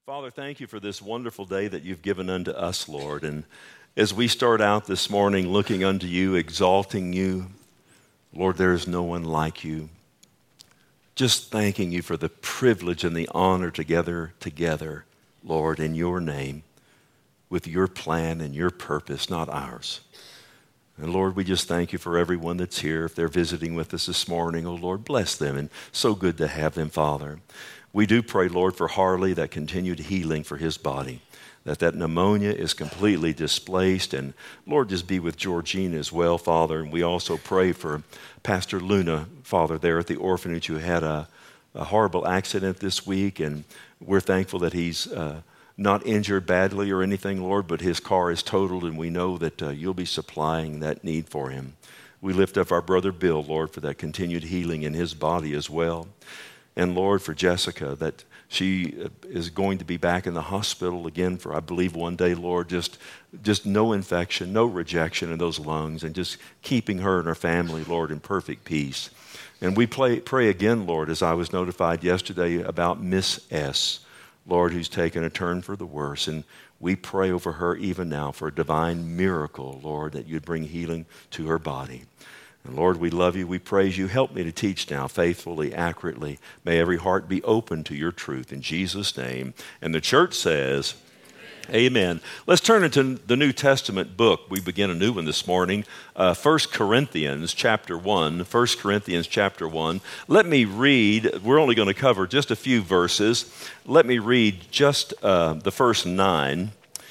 Father, thank you for this wonderful day that you've given unto us, Lord. And as we start out this morning looking unto you, exalting you, Lord, there is no one like you. Just thanking you for the privilege and the honor together, Lord, in your name, with your plan and your purpose, not ours. And Lord, we just thank you for everyone that's here. If they're visiting with us this morning, oh Lord, bless them. And so good to have them, Father. We do pray, Lord, for Harley, that continued healing for his body, that pneumonia is completely displaced. And Lord, just be with Georgina as well, Father. And we also pray for Pastor Luna, Father, there at the orphanage, who had a horrible accident this week. And we're thankful that he's not injured badly or anything, Lord, but his car is totaled, and we know that you'll be supplying that need for him. We lift up our brother Bill, Lord, for that continued healing in his body as well. And Lord, for Jessica, that she is going to be back in the hospital again for, I believe, one day, Lord, just no infection, no rejection in those lungs, and just keeping her and her family, Lord, in perfect peace. And we pray again, Lord, as I was notified yesterday about Miss S., Lord, who's taken a turn for the worse. And we pray over her even now for a divine miracle, Lord, that you'd bring healing to her body. And Lord, we love you. We praise you. Help me to teach now faithfully, accurately. May every heart be open to your truth in Jesus' name. And the church says, Amen. Let's turn into the New Testament book. We begin a new one this morning, 1 Corinthians chapter 1. 1 Corinthians chapter 1. Let me read. We're only going to cover just a few verses. Let me read just the first 9.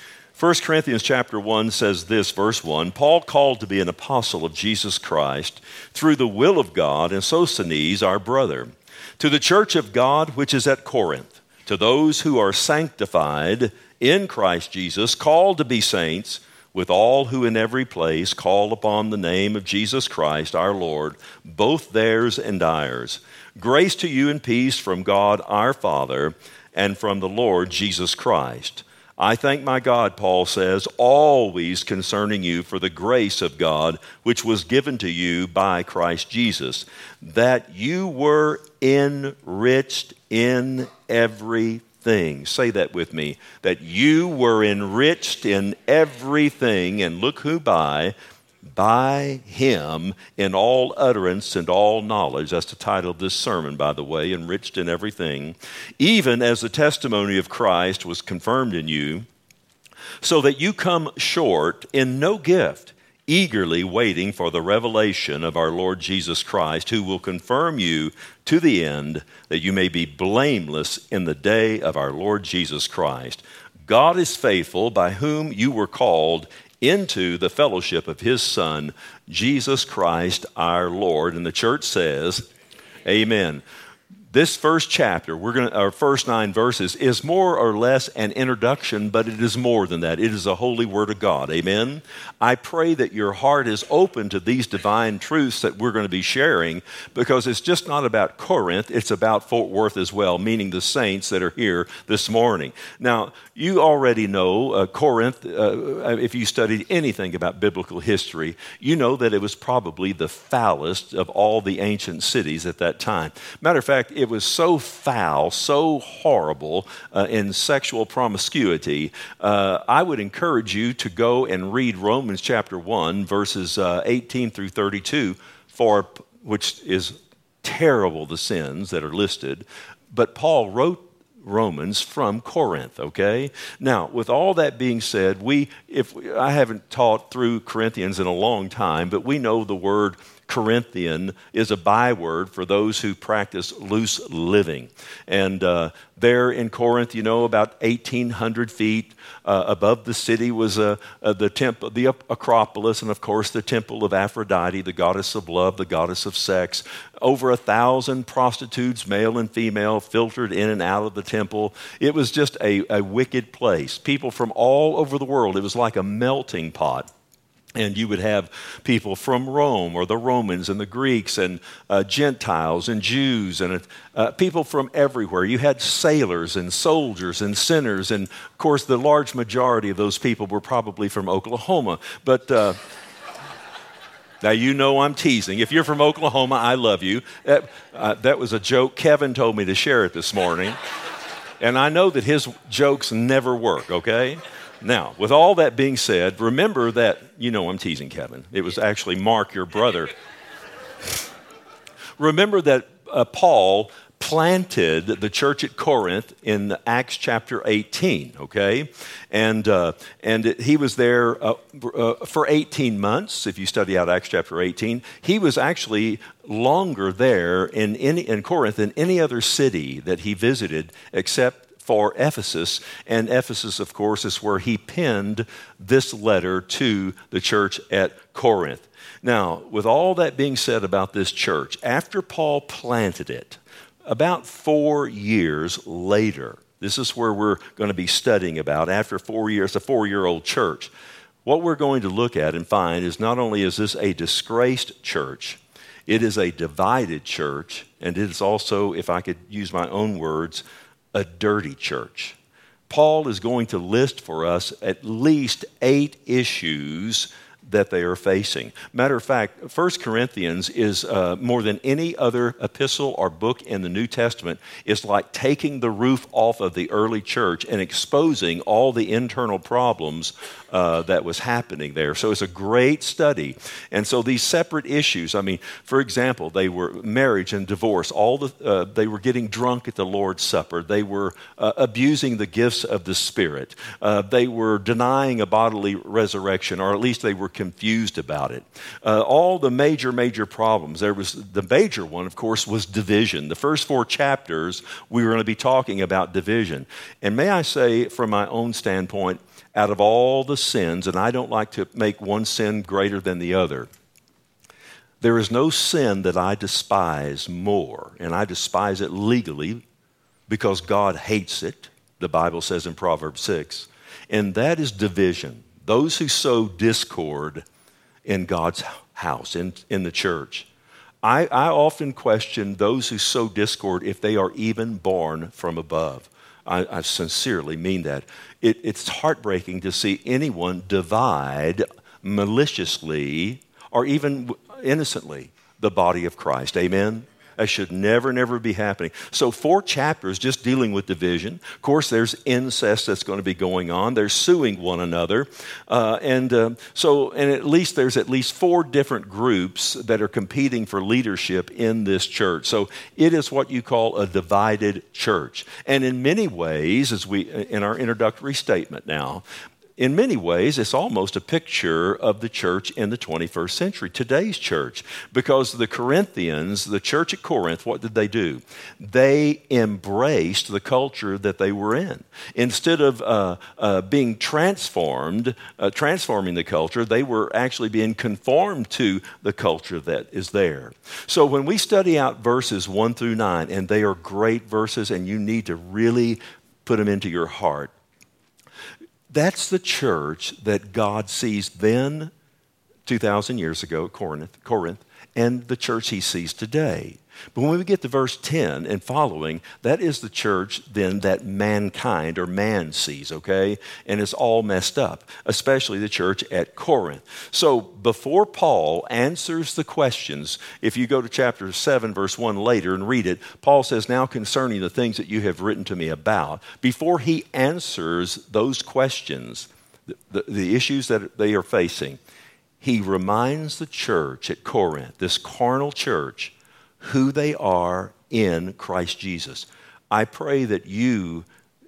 1 Corinthians chapter 1 says this, verse 1, Paul, called to be an apostle of Jesus Christ through the will of God, and Sosthenes, our brother, to the church of God which is at Corinth, to those who are sanctified in Christ Jesus, called to be saints, with all who in every place call upon the name of Jesus Christ our Lord, both theirs and ours. Grace to you and peace from God our Father and from the Lord Jesus Christ. I thank my God, Paul says, always concerning you for the grace of God which was given to you by Christ Jesus, that you were enriched in everything. Say that with me, that you were enriched in everything, and look who by him in all utterance and all knowledge. That's the title of this sermon, by the way, enriched in everything, even as the testimony of Christ was confirmed in you, so that you come short in no gift, eagerly waiting for the revelation of our Lord Jesus Christ, who will confirm you to the end, that you may be blameless in the day of our Lord Jesus Christ. God is faithful, by whom you were called into the fellowship of his Son, Jesus Christ our Lord. And the church says, Amen. This first chapter, our first 9 verses, is more or less an introduction, but it is more than that. It is a holy word of God. Amen. I pray that your heart is open to these divine truths that we're going to be sharing, because it's just not about Corinth, it's about Fort Worth as well, meaning the saints that are here this morning. Now, you already know Corinth, if you studied anything about biblical history, you know that it was probably the foulest of all the ancient cities at that time. Matter of fact, it was so foul, so horrible in sexual promiscuity. I would encourage you to go and read Romans chapter 1, verses 18 through 32, which is terrible, the sins that are listed. But Paul wrote Romans from Corinth, okay? Now, with all that being said, I haven't taught through Corinthians in a long time, but we know the word Corinthian is a byword for those who practice loose living. And there in Corinth, about 1,800 feet above the city was the temple, the Acropolis, and of course the temple of Aphrodite, the goddess of love, the goddess of sex. Over 1,000 prostitutes, male and female, filtered in and out of the temple. It was just a wicked place. People from all over the world. It was like a melting pot. And you would have people from Rome, or the Romans and the Greeks, and Gentiles and Jews, and people from everywhere. You had sailors and soldiers and sinners, and of course the large majority of those people were probably from Oklahoma. But now you know I'm teasing. If you're from Oklahoma, I love you. That was a joke. Kevin told me to share it this morning. And I know that his jokes never work, okay? Now, with all that being said, remember that, I'm teasing Kevin. It was actually Mark, your brother. Remember that Paul planted the church at Corinth in Acts chapter 18, okay? And he was there for 18 months, if you study out Acts chapter 18. He was actually longer there in Corinth than any other city that he visited except for Ephesus. And Ephesus, of course, is where he penned this letter to the church at Corinth. Now, with all that being said about this church, after Paul planted it, about 4 years later, this is where we're going to be studying about, after 4 years, a 4-year-old church. What we're going to look at and find is not only is this a disgraced church, it is a divided church, and it is also, if I could use my own words, a dirty church. Paul is going to list for us at least 8 issues that they are facing. Matter of fact, 1 Corinthians is more than any other epistle or book in the New Testament, is like taking the roof off of the early church and exposing all the internal problems that was happening there. So it's a great study. And so these separate issues, for example, they were marriage and divorce. They were getting drunk at the Lord's Supper. They were abusing the gifts of the Spirit. They were denying a bodily resurrection, or at least they were confused about it. All the major problems. There was the major one, of course, was division. The first 4 chapters, we were going to be talking about division. And may I say, from my own standpoint, out of all the sins, and I don't like to make one sin greater than the other, there is no sin that I despise more, and I despise it legally because God hates it, the Bible says in Proverbs 6, and that is division. Those who sow discord in God's house, in the church. I often question those who sow discord if they are even born from above. I sincerely mean that. It's heartbreaking to see anyone divide maliciously or even innocently the body of Christ. Amen? That should never be happening. So 4 chapters just dealing with division. Of course, there's incest that's going to be going on. They're suing one another. And at least there's at least 4 different groups that are competing for leadership in this church. So it is what you call a divided church. And in many ways, in our introductory statement now, in many ways, it's almost a picture of the church in the 21st century, today's church. Because the Corinthians, the church at Corinth, what did they do? They embraced the culture that they were in. Instead of being transforming the culture, they were actually being conformed to the culture that is there. So when we study out verses 1 through 9, and they are great verses, and you need to really put them into your heart, that's the church that God sees then, 2,000 years ago at Corinth, and the church he sees today. But when we get to verse 10 and following, that is the church then that mankind or man sees, okay? And it's all messed up, especially the church at Corinth. So before Paul answers the questions, if you go to chapter 7, verse 1 later and read it, Paul says, now concerning the things that you have written to me about, before he answers those questions, the issues that they are facing, he reminds the church at Corinth, this carnal church, who they are in Christ Jesus. I pray that you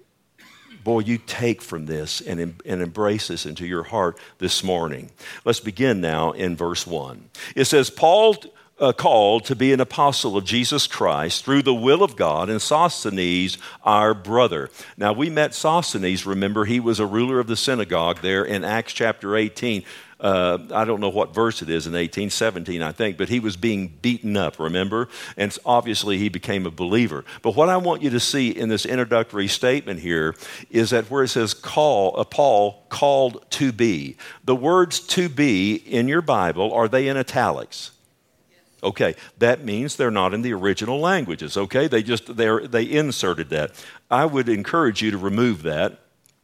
take from this and embrace this into your heart this morning. Let's begin now in verse 1. It says, Paul called to be an apostle of Jesus Christ through the will of God, and Sosthenes, our brother. Now, we met Sosthenes, remember, he was a ruler of the synagogue there in Acts chapter 18. I don't know what verse it is in 17, I think, but he was being beaten up, remember? And obviously he became a believer. But what I want you to see in this introductory statement here is that where it says Paul called to be. The words to be in your Bible, are they in italics? Okay, that means they're not in the original languages, okay? They inserted that. I would encourage you to remove that.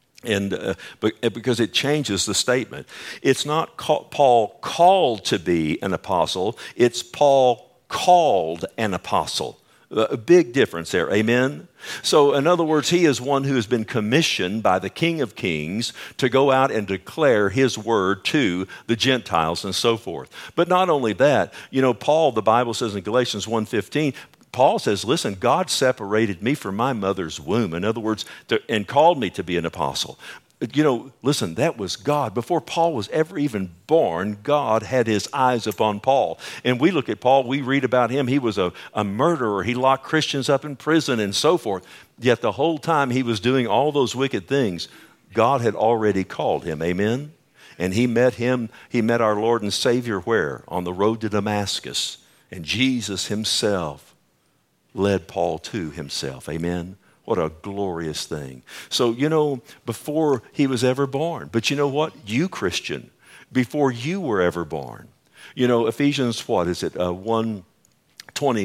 Because it changes the statement. It's not Paul called to be an apostle, it's Paul called an apostle. A big difference there. Amen? So in other words, he is one who has been commissioned by the King of Kings to go out and declare his word to the Gentiles and so forth. But not only that, Paul, the Bible says in Galatians 1:15, Paul says, listen, God separated me from my mother's womb. In other words, and called me to be an apostle. Listen, that was God. Before Paul was ever even born, God had his eyes upon Paul. And we look at Paul, we read about him. He was a murderer. He locked Christians up in prison and so forth. Yet the whole time he was doing all those wicked things, God had already called him. Amen? And he met our Lord and Savior where? On the road to Damascus. And Jesus himself led Paul to himself. Amen? What a glorious thing. So, before he was ever born. But you know what? You, Christian, before you were ever born. Ephesians, 1:20,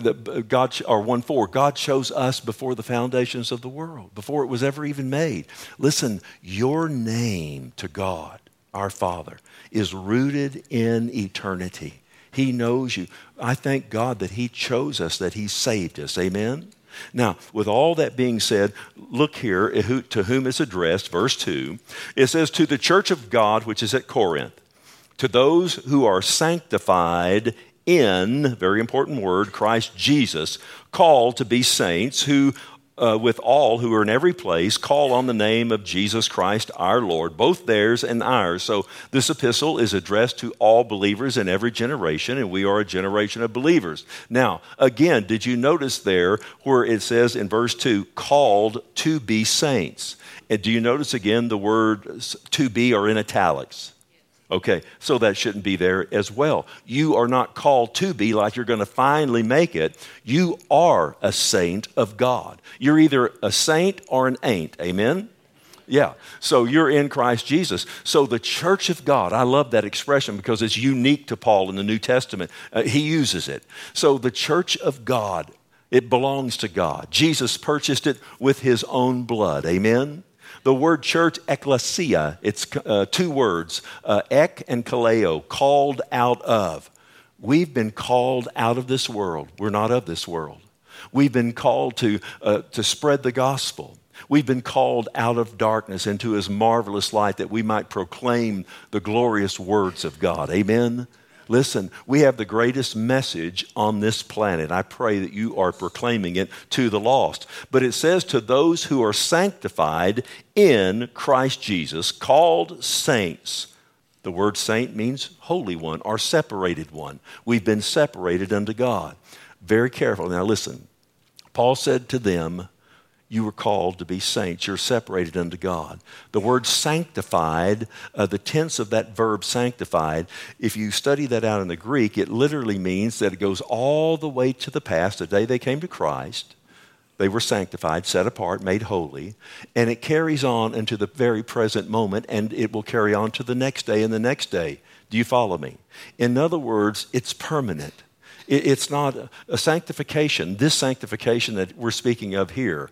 or 1:4, God chose us before the foundations of the world, before it was ever even made. Listen, your name to God, our Father, is rooted in eternity. He knows you. I thank God that he chose us, that he saved us. Amen? Now, with all that being said, look here to whom it's addressed, verse 2. It says, to the church of God, which is at Corinth, to those who are sanctified in, very important word, Christ Jesus, called to be saints, who with all who are in every place, call on the name of Jesus Christ our Lord, both theirs and ours. So this epistle is addressed to all believers in every generation, and we are a generation of believers. Now, again, did you notice there where it says in verse 2, called to be saints? And do you notice again the word to be are in italics? Okay, so that shouldn't be there as well. You are not called to be like you're going to finally make it. You are a saint of God. You're either a saint or an ain't. Amen? Yeah, so you're in Christ Jesus. So the church of God, I love that expression because it's unique to Paul in the New Testament. He uses it. So the church of God, it belongs to God. Jesus purchased it with his own blood. Amen? The word church, ecclesia, it's two words, ek and kaleo, called out of. We've been called out of this world. We're not of this world. We've been called to spread the gospel. We've been called out of darkness into his marvelous light that we might proclaim the glorious words of God. Amen? Listen, we have the greatest message on this planet. I pray that you are proclaiming it to the lost. But it says to those who are sanctified in Christ Jesus, called saints. The word saint means holy one or separated one. We've been separated unto God. Very careful. Now listen, Paul said to them, you were called to be saints. You're separated unto God. The word sanctified, the tense of that verb sanctified, if you study that out in the Greek, it literally means that it goes all the way to the past, the day they came to Christ. They were sanctified, set apart, made holy, and it carries on into the very present moment, and it will carry on to the next day and the next day. Do you follow me? In other words, it's permanent. It's not a sanctification. This sanctification that we're speaking of here,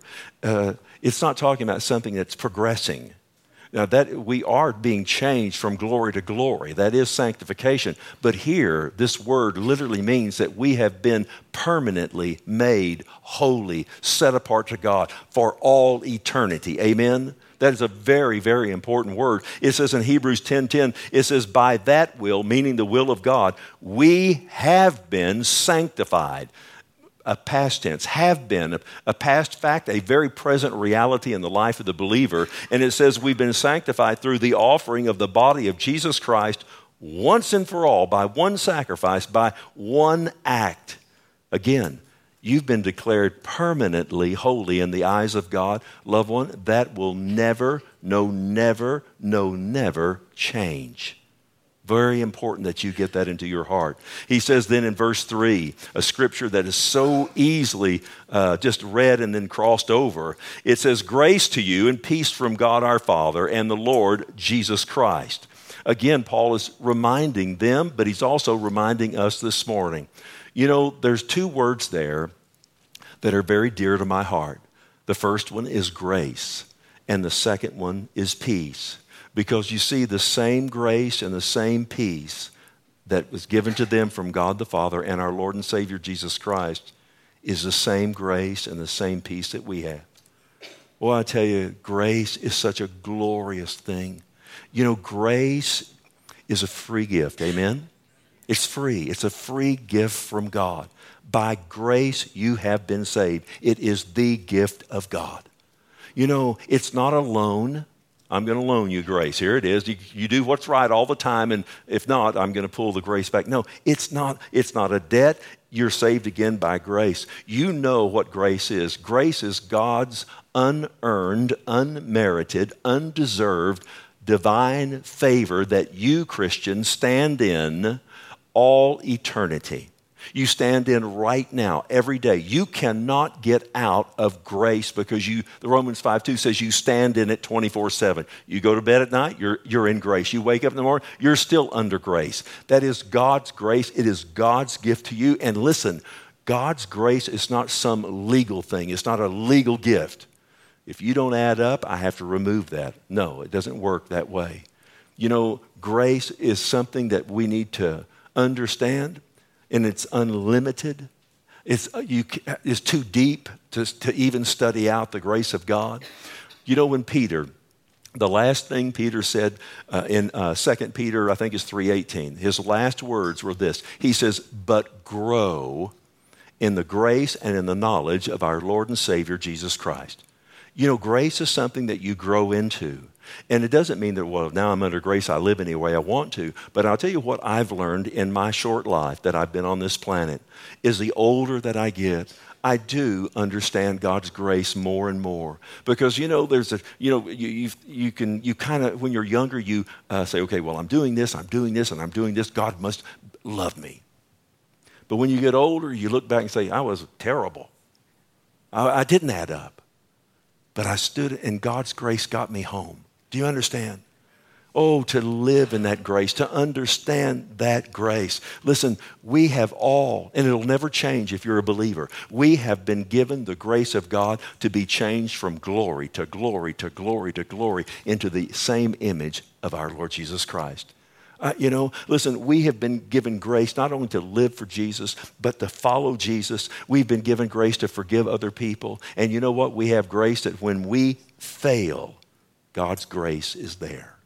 it's not talking about something that's progressing. Now, that we are being changed from glory to glory. That is sanctification. But here, this word literally means that we have been permanently made holy, set apart to God for all eternity. Amen? That is a very, very important word. It says in Hebrews 10:10, it says, by that will, meaning the will of God, we have been sanctified. A past tense, have been, a past fact, a very present reality in the life of the believer. And it says we've been sanctified through the offering of the body of Jesus Christ once and for all, by one sacrifice, by one act. Again, you've been declared permanently holy in the eyes of God. Loved one, that will never change. Very important that you get that into your heart. He says then in verse 3, a scripture that is so easily just read and then crossed over. It says, grace to you and peace from God our Father and the Lord Jesus Christ. Again, Paul is reminding them, but he's also reminding us this morning. You know, there's two words there that are very dear to my heart. The first one is grace, and the second one is peace. Because you see, the same grace and the same peace that was given to them from God the Father and our Lord and Savior Jesus Christ, is the same grace and the same peace that we have. Well, I tell you, grace is such a glorious thing. You know, grace is a free gift. Amen? It's free. It's a free gift from God. By grace, you have been saved. It is the gift of God. You know, it's not a loan. I'm going to loan you grace. Here it is. You do what's right all the time, and if not, I'm going to pull the grace back. No, it's not a debt. You're saved again by grace. You know what grace is. Grace is God's unearned, unmerited, undeserved, divine favor that you, Christians, stand in all eternity. You stand in right now, every day. You cannot get out of grace because the Romans 5:2 says you stand in it 24/7. You go to bed at night, you're in grace. You wake up in the morning, you're still under grace. That is God's grace. It is God's gift to you. And listen, God's grace is not some legal thing. It's not a legal gift. If you don't add up, I have to remove that. No, it doesn't work that way. You know, grace is something that we need to understand. And it's unlimited. It's too deep to even study out the grace of God. You know, when Peter, the last thing Peter said in 2 Peter, I think it's 3:18, his last words were this. He says, but grow in the grace and in the knowledge of our Lord and Savior, Jesus Christ. You know, grace is something that you grow into. And it doesn't mean that, well, now I'm under grace, I live any way I want to. But I'll tell you what I've learned in my short life that I've been on this planet is the older that I get, I do understand God's grace more and more. Because, you know, you kind of, when you're younger, you say, okay, well, I'm doing this, and I'm doing this. God must love me. But when you get older, you look back and say, I was terrible. I didn't add up. But I stood and God's grace got me home. Do you understand? Oh, to live in that grace, to understand that grace. Listen, we have all, and it'll never change if you're a believer, we have been given the grace of God to be changed from glory to glory to glory to glory into the same image of our Lord Jesus Christ. Listen, we have been given grace not only to live for Jesus, but to follow Jesus. We've been given grace to forgive other people. And you know what? We have grace that when we fail, God's grace is there.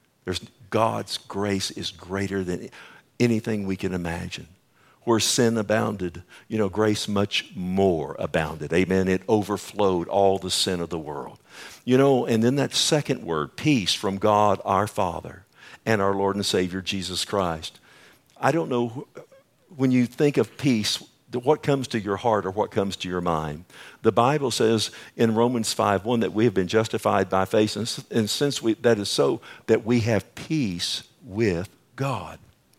God's grace is greater than anything we can imagine. Where sin abounded, grace much more abounded. Amen. It overflowed all the sin of the world. And then that second word, peace from God our Father and our Lord and Savior, Jesus Christ. I don't know, when you think of peace, what comes to your heart or what comes to your mind? The Bible says in Romans 5:1 that we have been justified by faith, and since that is so, that we have peace with God.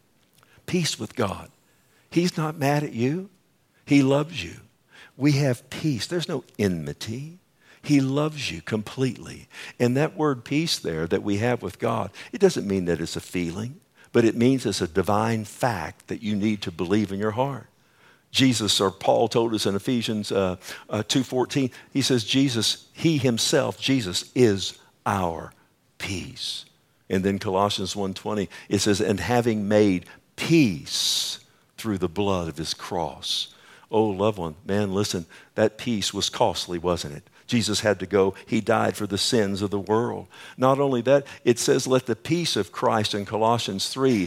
Peace with God. He's not mad at you. He loves you. We have peace. There's no enmity. He loves you completely. And that word peace there that we have with God, it doesn't mean that it's a feeling, but it means it's a divine fact that you need to believe in your heart. Jesus, or Paul told us in Ephesians 2:14, he says he himself, Jesus, is our peace. And then Colossians 1:20, it says, and having made peace through the blood of his cross. Oh, loved one, man, listen, that peace was costly, wasn't it? Jesus had to go. He died for the sins of the world. Not only that, it says, let the peace of Christ in Colossians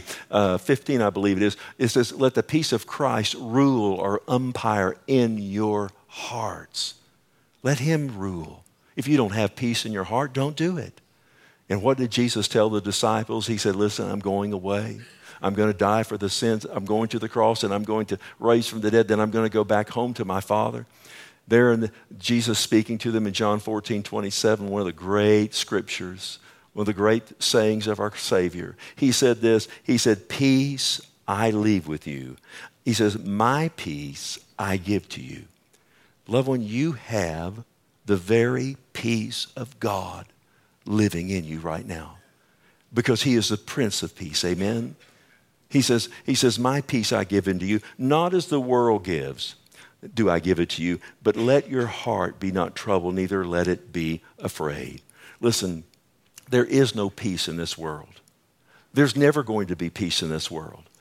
3:15, I believe it is. It says, let the peace of Christ rule or umpire in your hearts. Let him rule. If you don't have peace in your heart, don't do it. And what did Jesus tell the disciples? He said, listen, I'm going away. I'm going to die for the sins. I'm going to the cross, and I'm going to rise from the dead. Then I'm going to go back home to my Father. There in Jesus speaking to them in John 14:27, one of the great scriptures, one of the great sayings of our Savior. He said this, he said, peace I leave with you. He says, my peace I give to you. Loved one, you have the very peace of God living in you right now. Because he is the Prince of Peace, amen? He says, my peace I give unto you, not as the world gives, do I give it to you, but let your heart be not troubled, neither let it be afraid. Listen, there is no peace in this world. There's never going to be peace in this world.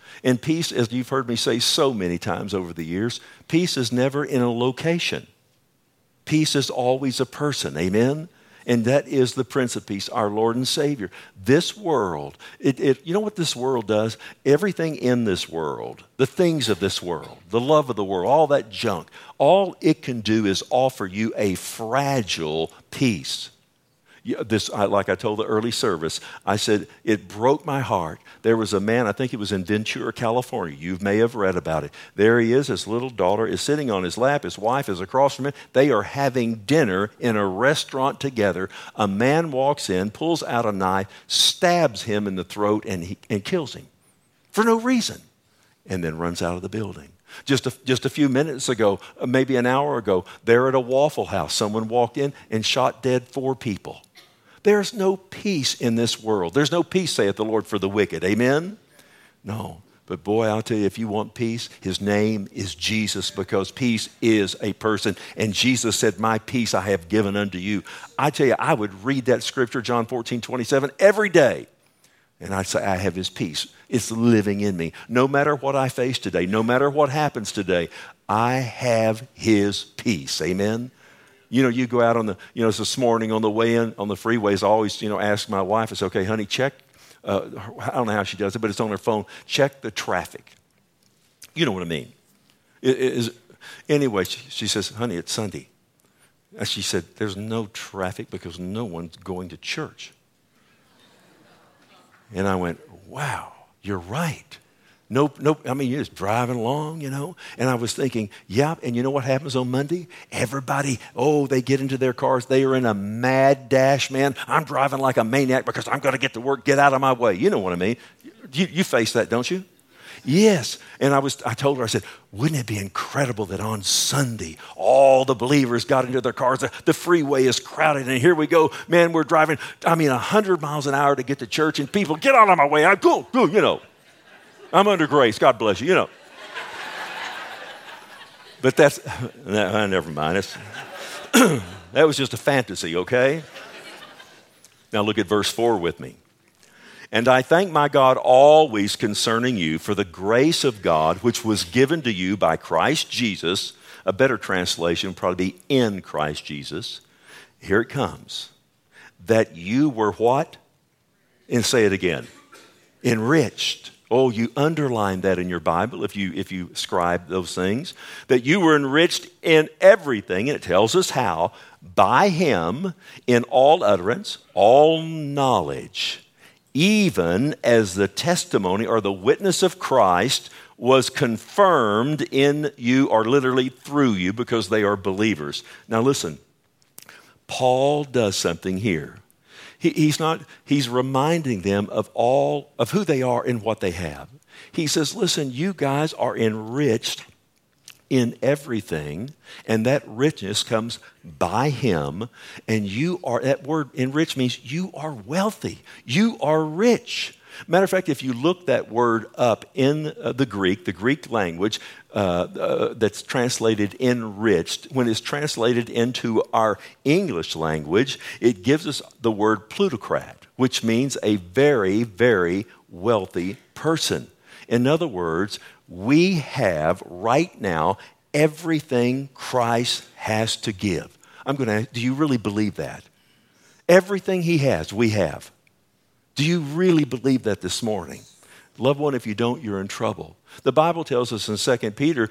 And peace, as you've heard me say so many times over the years, peace is never in a location. Peace is always a person, amen? And that is the Prince of Peace, our Lord and Savior. This world, you know what this world does? Everything in this world, the things of this world, the love of the world, all that junk, all it can do is offer you a fragile peace. Like I told the early service, I said, it broke my heart. There was a man, I think it was in Ventura, California. You may have read about it. There he is, his little daughter is sitting on his lap. His wife is across from him. They are having dinner in a restaurant together. A man walks in, pulls out a knife, stabs him in the throat, and kills him for no reason, and then runs out of the building. Just a few minutes ago, maybe an hour ago, there at a Waffle House, someone walked in and shot dead 4 people. There's no peace in this world. There's no peace, saith the Lord, for the wicked. Amen? No. But boy, I'll tell you, if you want peace, his name is Jesus, because peace is a person. And Jesus said, my peace I have given unto you. I tell you, I would read that scripture, John 14:27, every day. And I'd say, I have his peace. It's living in me. No matter what I face today, no matter what happens today, I have his peace. Amen? You know, you go out on this morning on the way in on the freeways, I always, ask my wife, I say, okay, honey, check, I don't know how she does it, but it's on her phone, check the traffic. You know what I mean. Anyway, she says, honey, it's Sunday. And she said, there's no traffic because no one's going to church. And I went, wow, you're right. Nope. I mean, you're just driving along, And I was thinking, yeah, and you know what happens on Monday? Everybody, they get into their cars. They are in a mad dash, man. I'm driving like a maniac because I'm going to get to work. Get out of my way. You know what I mean? You face that, don't you? Yes. And I told her, I said, wouldn't it be incredible that on Sunday, all the believers got into their cars, the freeway is crowded, and here we go, man, we're driving, 100 miles an hour to get to church, and people, get out of my way. I'm cool, I'm under grace. God bless you, But that's, never mind. That was just a fantasy, okay? Now look at verse 4 with me. And I thank my God always concerning you for the grace of God which was given to you by Christ Jesus. A better translation would probably be in Christ Jesus. Here it comes. That you were what? And say it again. Enriched. Oh, you underline that in your Bible if you scribe those things. That you were enriched in everything, and it tells us how, by him in all utterance, all knowledge, even as the testimony or the witness of Christ was confirmed in you, or literally through you, because they are believers. Now listen, Paul does something here. He's reminding them of who they are and what they have. He says, listen, you guys are enriched in everything, and that richness comes by him, and that word enrich means you are wealthy. You are rich. Matter of fact, if you look that word up in the Greek language that's translated enriched, when it's translated into our English language, it gives us the word plutocrat, which means a very, very wealthy person. In other words, we have right now everything Christ has to give. I'm going to ask, do you really believe that? Everything he has, we have. Do you really believe that this morning? Loved one, if you don't, you're in trouble. The Bible tells us in 2 Peter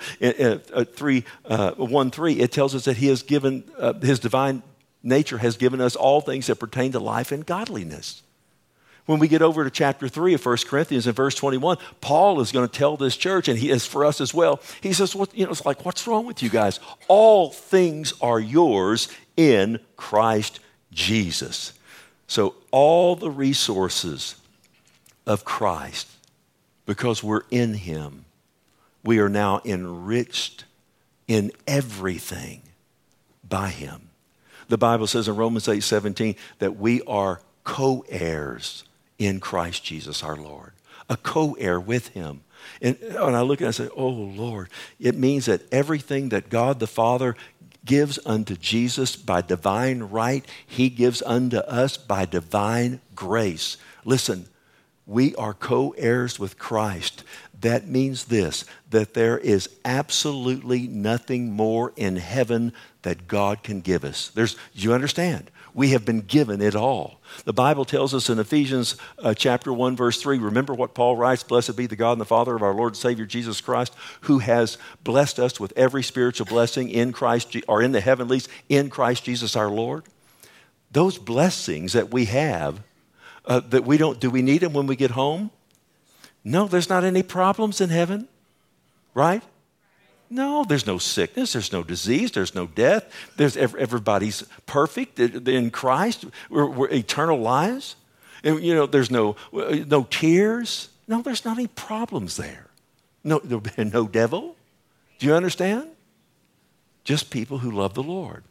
1:3, it tells us that he has given, his divine nature has given us all things that pertain to life and godliness. When we get over to chapter 3 of 1 Corinthians in verse 21, Paul is going to tell this church, and he is for us as well. He says, it's like, what's wrong with you guys? All things are yours in Christ Jesus. So all the resources of Christ, because we're in him, we are now enriched in everything by him. The Bible says in Romans 8:17 that we are co-heirs in Christ Jesus our Lord, a co-heir with him. And when I look at it, I say, oh Lord, it means that everything that God the Father gives unto Jesus by divine right, he gives unto us by divine grace. Listen, we are co-heirs with Christ. That means this, that there is absolutely nothing more in heaven that God can give us. You understand? We have been given it all. The Bible tells us in Ephesians chapter 1, verse 3, remember what Paul writes, blessed be the God and the Father of our Lord and Savior Jesus Christ, who has blessed us with every spiritual blessing in Christ, or in the heavenlies, in Christ Jesus our Lord. Those blessings that we have, that we don't, do we need them when we get home? No, there's not any problems in heaven, right? No, there's no sickness, there's no disease, there's no death. Everybody's perfect in Christ. We're eternal lives. And, there's no tears. No, there's not any problems there. No devil. Do you understand? Just people who love the Lord.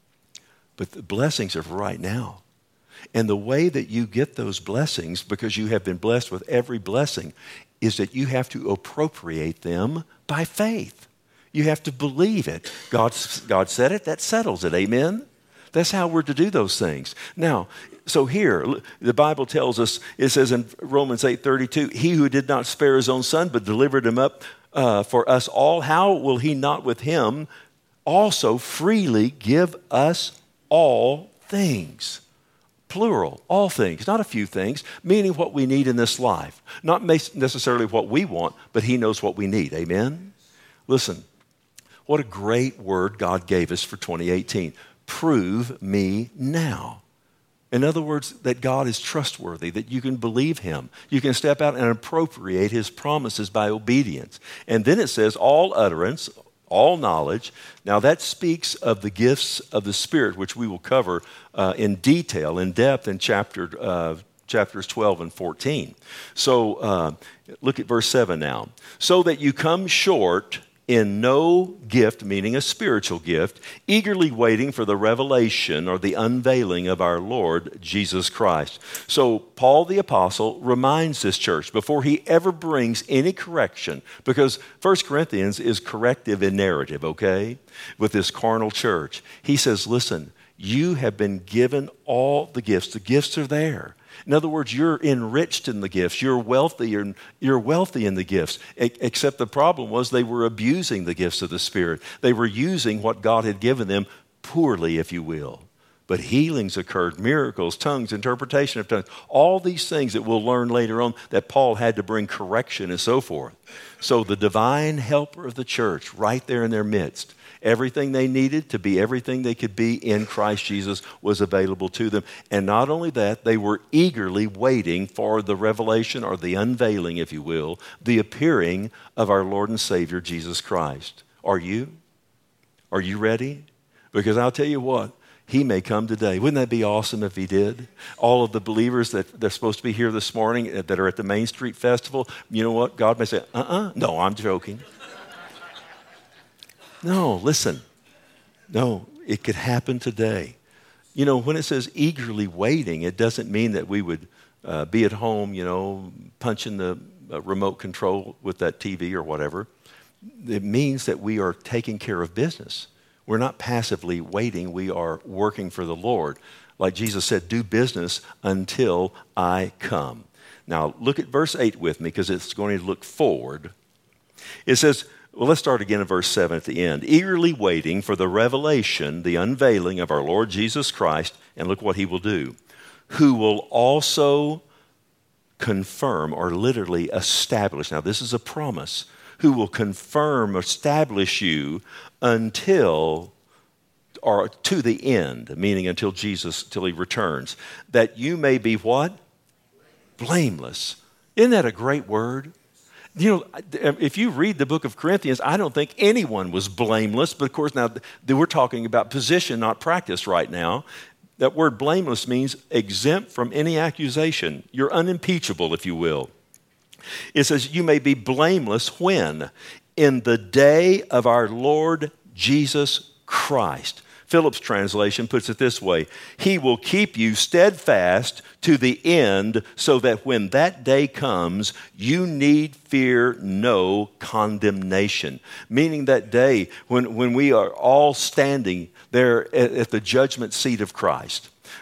But the blessings are for right now. And the way that you get those blessings, because you have been blessed with every blessing, is that you have to appropriate them by faith. You have to believe it. God said it, that settles it. Amen? That's how we're to do those things. Now, so here, the Bible tells us, it says in Romans 8:32, he who did not spare his own son, but delivered him up for us all, how will he not with him also freely give us all things? Plural, all things, not a few things, meaning what we need in this life. Not necessarily what we want, but he knows what we need. Amen? Listen, what a great word God gave us for 2018. Prove me now. In other words, that God is trustworthy, that you can believe him. You can step out and appropriate his promises by obedience. And then it says all utterance, all knowledge. Now that speaks of the gifts of the Spirit, which we will cover in detail, in depth in chapters 12 and 14. So look at verse 7 now. So that you come short in no gift, meaning a spiritual gift, eagerly waiting for the revelation or the unveiling of our Lord Jesus Christ. So Paul the Apostle reminds this church before he ever brings any correction, because 1 Corinthians is corrective in narrative, okay, with this carnal church. He says, listen, you have been given all the gifts. The gifts are there. In other words, you're enriched in the gifts. You're wealthy in the gifts. Except the problem was they were abusing the gifts of the Spirit. They were using what God had given them poorly, if you will. But healings occurred, miracles, tongues, interpretation of tongues, all these things that we'll learn later on that Paul had to bring correction and so forth. So the divine helper of the church, right there in their midst, everything they needed to be everything they could be in Christ Jesus was available to them. And not only that, they were eagerly waiting for the revelation or the unveiling, if you will, the appearing of our Lord and Savior, Jesus Christ. Are you? Are you ready? Because I'll tell you what, he may come today. Wouldn't that be awesome if he did? All of the believers that they're supposed to be here this morning that are at the Main Street Festival, you know what? God may say, no, I'm joking. No, listen. No, it could happen today. You know, when it says eagerly waiting, it doesn't mean that we would be at home, punching the remote control with that TV or whatever. It means that we are taking care of business. We're not passively waiting. We are working for the Lord. Like Jesus said, do business until I come. Now, look at verse 8 with me because it's going to look forward. It says, well, let's start again in verse 7 at the end. Eagerly waiting for the revelation, the unveiling of our Lord Jesus Christ, and look what he will do, who will also confirm or literally establish. Now, this is a promise. Who will confirm, establish you until, or to the end, meaning until he returns, that you may be what? Blameless. Isn't that a great word? You know, if you read the book of Corinthians, I don't think anyone was blameless. But of course, now we're talking about position, not practice right now. That word blameless means exempt from any accusation. You're unimpeachable, if you will. It says you may be blameless when? In the day of our Lord Jesus Christ. Phillips' translation puts it this way: he will keep you steadfast to the end so that when that day comes, you need fear no condemnation. Meaning that day when we are all standing there at the judgment seat of Christ.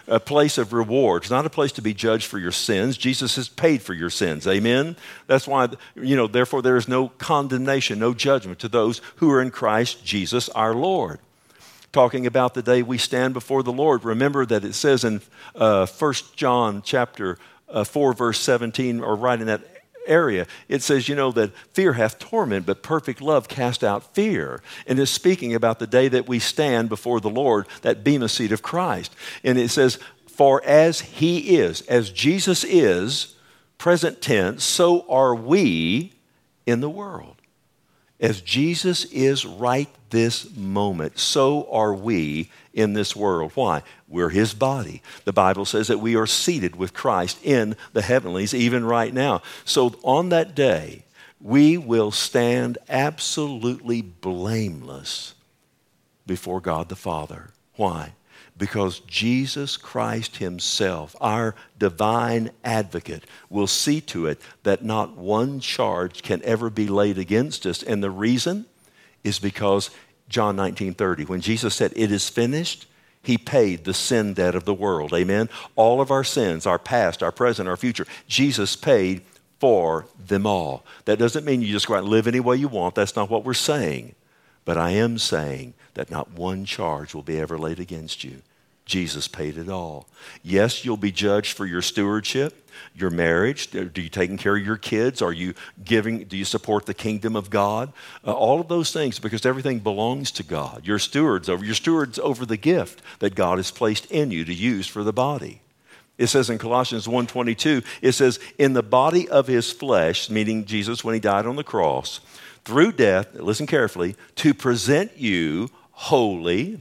a place of reward. It's not a place to be judged for your sins. Jesus has paid for your sins. Amen? That's why, therefore there is no condemnation, no judgment to those who are in Christ Jesus our Lord. Talking about the day we stand before the Lord, remember that it says in 1 John chapter 4, verse 17, or right in that area, it says, that fear hath torment, but perfect love cast out fear. And it's speaking about the day that we stand before the Lord, that bema seat of Christ. And it says, for as he is, as Jesus is, present tense, so are we in the world. As Jesus is right this moment, so are we in this world. Why? We're his body. The Bible says that we are seated with Christ in the heavenlies, even right now. So on that day, we will stand absolutely blameless before God the Father. Why? Because Jesus Christ himself, our divine advocate, will see to it that not one charge can ever be laid against us. And the reason is because John 19:30, when Jesus said, it is finished, he paid the sin debt of the world. Amen? All of our sins, our past, our present, our future, Jesus paid for them all. That doesn't mean you just go out and live any way you want. That's not what we're saying. But I am saying that not one charge will be ever laid against you. Jesus paid it all. Yes, you'll be judged for your stewardship, your marriage. Do you taking care of your kids? Are you giving? Do you support the kingdom of God? All of those things, because everything belongs to God. You're stewards over the gift that God has placed in you to use for the body. It says in Colossians 1:22, it says, in the body of his flesh, meaning Jesus when he died on the cross, through death, listen carefully, to present you holy,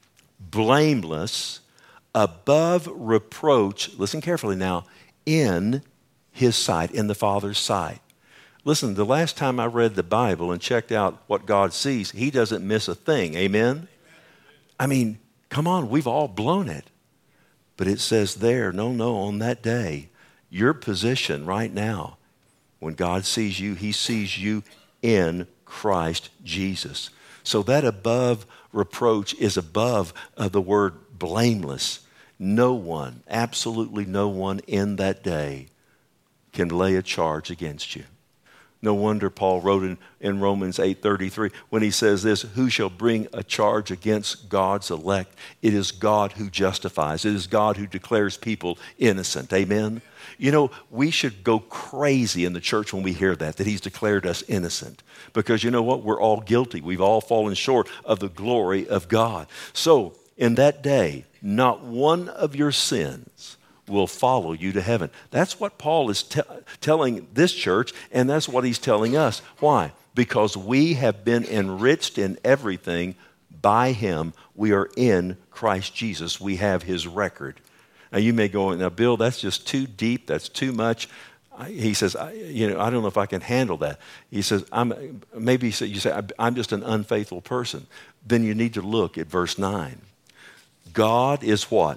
blameless, above reproach, listen carefully now, in his sight, in the Father's sight. Listen, the last time I read the Bible and checked out what God sees, he doesn't miss a thing. Amen? I mean, come on, we've all blown it. But it says there, no, on that day, your position right now, when God sees you, he sees you in Christ Jesus. So that above reproach is above the word blameless. No one, absolutely no one in that day can lay a charge against you. No wonder Paul wrote in Romans 8:33 when he says this, who shall bring a charge against God's elect? It is God who justifies. It is God who declares people innocent. Amen? We should go crazy in the church when we hear that he's declared us innocent. Because you know what? We're all guilty. We've all fallen short of the glory of God. So in that day, not one of your sins will follow you to heaven. That's what Paul is telling this church, and that's what he's telling us. Why? Because we have been enriched in everything by him. We are in Christ Jesus. We have his record. Now you may go, now Bill, that's just too deep. That's too much. He says, I don't know if I can handle that. He says, you say, I'm just an unfaithful person. Then you need to look at verse 9. God is what?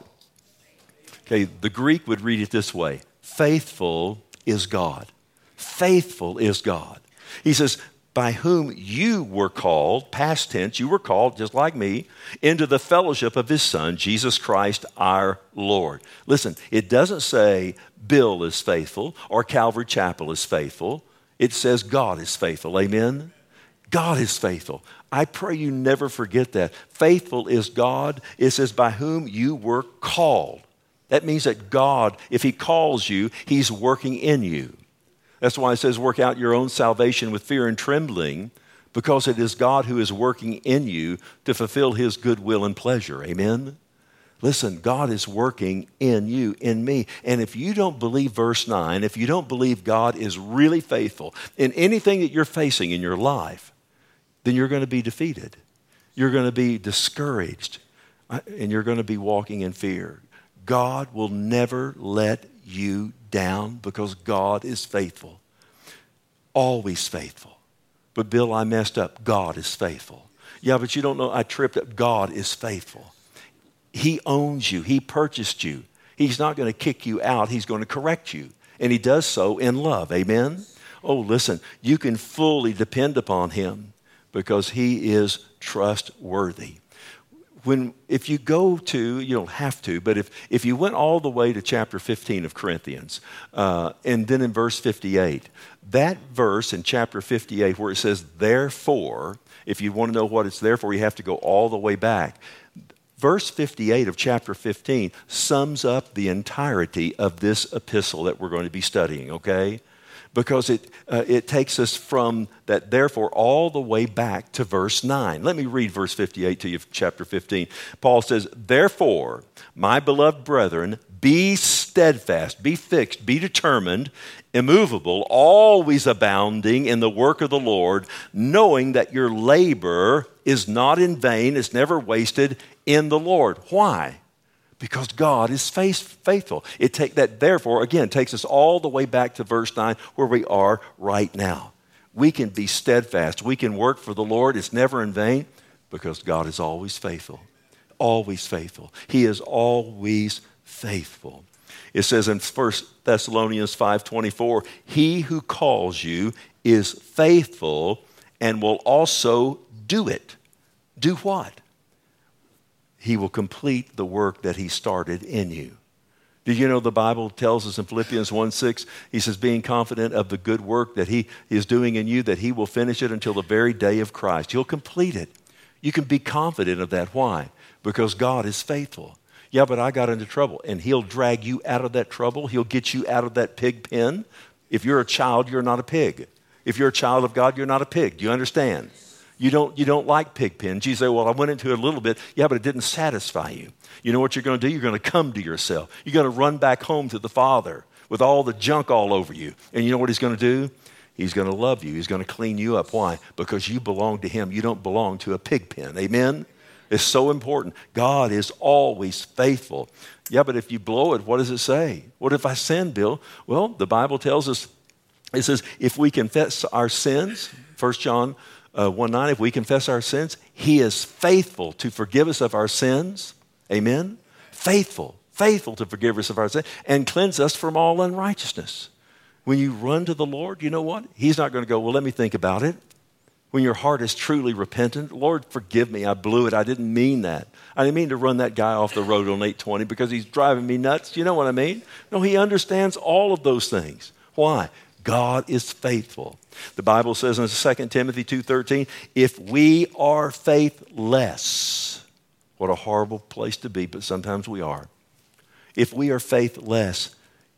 Okay, the Greek would read it this way. Faithful is God. Faithful is God. He says, by whom you were called, past tense, you were called, just like me, into the fellowship of his Son, Jesus Christ our Lord. Listen, it doesn't say Bill is faithful or Calvary Chapel is faithful. It says God is faithful. Amen? God is faithful. I pray you never forget that. Faithful is God. It says by whom you were called. That means that God, if he calls you, he's working in you. That's why it says work out your own salvation with fear and trembling, because it is God who is working in you to fulfill his good will and pleasure. Amen? Listen, God is working in you, in me. And if you don't believe verse 9, if you don't believe God is really faithful in anything that you're facing in your life, then you're going to be defeated. You're going to be discouraged, and you're going to be walking in fear. God will never let you down because God is faithful. Always faithful. But Bill, I messed up. God is faithful. Yeah, but you don't know I tripped up. God is faithful. He owns you. He purchased you. He's not going to kick you out. He's going to correct you. And he does so in love. Amen? Oh, listen, you can fully depend upon him because he is trustworthy. if you go to, you don't have to, but if you went all the way to chapter 15 of Corinthians, and then in verse 58, that verse in chapter 58 where it says, therefore, if you want to know what it's there for, you have to go all the way back. Verse 58 of chapter 15 sums up the entirety of this epistle that we're going to be studying, okay? Because it takes us from that therefore all the way back to verse 9. Let me read verse 58 to you, chapter 15. Paul says, therefore, my beloved brethren, be steadfast, be fixed, be determined, immovable, always abounding in the work of the Lord, knowing that your labor is not in vain, it's never wasted in the Lord. Why? Because God is faithful. That therefore, again, takes us all the way back to verse 9 where we are right now. We can be steadfast. We can work for the Lord. It's never in vain because God is always faithful. Always faithful. He is always faithful. It says in 1 Thessalonians 5:24, he who calls you is faithful and will also do it. Do what? He will complete the work that he started in you. Did you know the Bible tells us in Philippians 1:6, he says, being confident of the good work that he is doing in you, that he will finish it until the very day of Christ. He'll complete it. You can be confident of that. Why? Because God is faithful. Yeah, but I got into trouble. And he'll drag you out of that trouble. He'll get you out of that pig pen. If you're a child, you're not a pig. If you're a child of God, you're not a pig. Do you understand? You don't like pig pens. You say, well, I went into it a little bit. Yeah, but it didn't satisfy you. You know what you're going to do? You're going to come to yourself. You're going to run back home to the Father with all the junk all over you. And you know what he's going to do? He's going to love you. He's going to clean you up. Why? Because you belong to him. You don't belong to a pig pen. Amen? It's so important. God is always faithful. Yeah, but if you blow it, what does it say? What if I sin, Bill? Well, the Bible tells us, it says, if we confess our sins, 1 John 1:9, if we confess our sins, he is faithful to forgive us of our sins. Amen? Faithful to forgive us of our sins and cleanse us from all unrighteousness. When you run to the Lord, you know what? He's not going to go, well, let me think about it. When your heart is truly repentant, Lord, forgive me, I blew it. I didn't mean that. I didn't mean to run that guy off the road on 820 because he's driving me nuts. You know what I mean? No, he understands all of those things. Why? God is faithful. The Bible says in 2 Timothy 2:13, if we are faithless, what a horrible place to be, but sometimes we are. If we are faithless,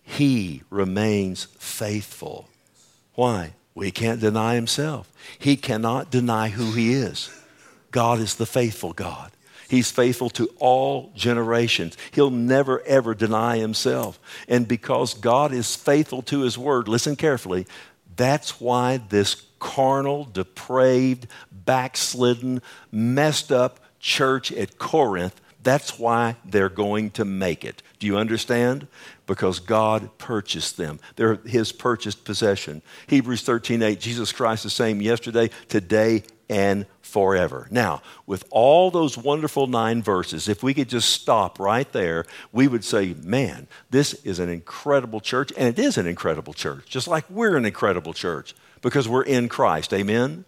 he remains faithful. Why? He can't deny himself. He cannot deny who he is. God is the faithful God. He's faithful to all generations. He'll never, ever deny himself. And because God is faithful to his word, listen carefully, that's why this carnal, depraved, backslidden, messed up church at Corinth, that's why they're going to make it. Do you understand? Because God purchased them. They're his purchased possession. Hebrews 13:8, Jesus Christ the same yesterday, today, and forever. Now, with all those wonderful 9 verses, if we could just stop right there, we would say, man, this is an incredible church, and it is an incredible church, just like we're an incredible church, because we're in Christ. Amen?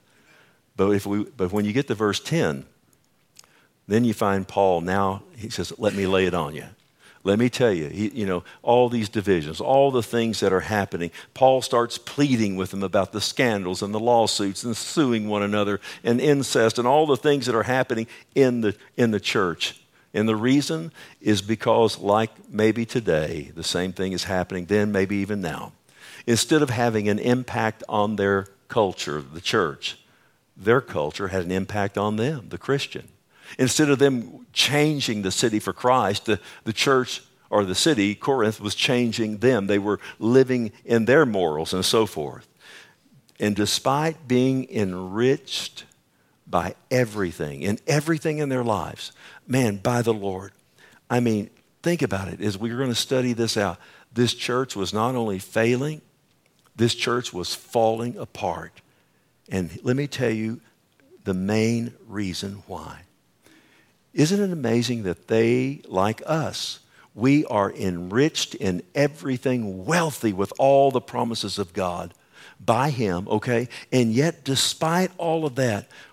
But when you get to verse 10, then you find Paul now, he says, let me lay it on you. Let me tell you, all these divisions, all the things that are happening. Paul starts pleading with them about the scandals and the lawsuits and suing one another and incest and all the things that are happening in the church. And the reason is because, like maybe today, the same thing is happening then, maybe even now. Instead of having an impact on their culture, the church, their culture had an impact on them, the Christian. Instead of them changing the city for Christ, the church or the city, Corinth, was changing them. They were living in their morals and so forth. And despite being enriched by everything in their lives, man, by the Lord. I mean, think about it. As we're going to study this out, this church was not only failing, this church was falling apart. And let me tell you the main reason why. Isn't it amazing that they, like us, we are enriched in everything, wealthy with all the promises of God by him, okay? And yet, despite all of that,